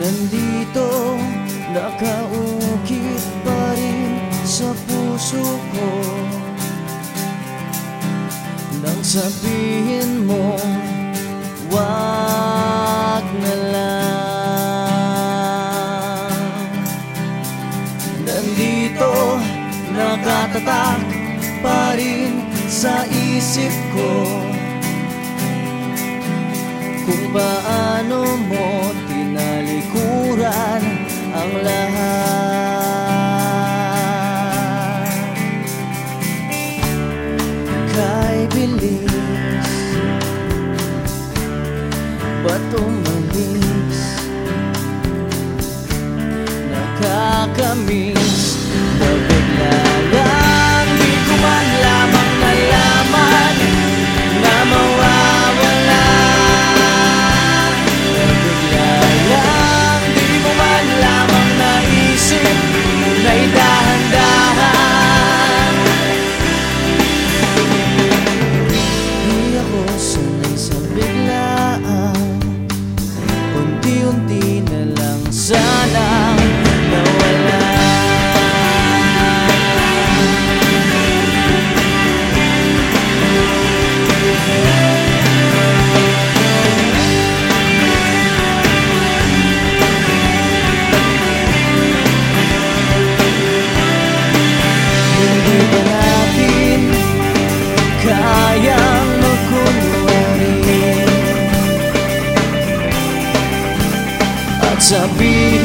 Nandito, nakaukit pa rin sa puso ko nang sabihin mo, wag na lang. Nandito, nakatatak pa rin sa isip ko kung paano mo tinalikuran ang lahat. Kay bilis, ba't umalis? Nakakamiss na bigla lang, di ko man lamang nalaman na mawawala. Na bigla lang, di mo man lamang naisip na idahan-dahan. Di ako sanay sa biglaan, unti-unti na lang sana nawala. Hindi ba natin kayang magkunwari at sabihin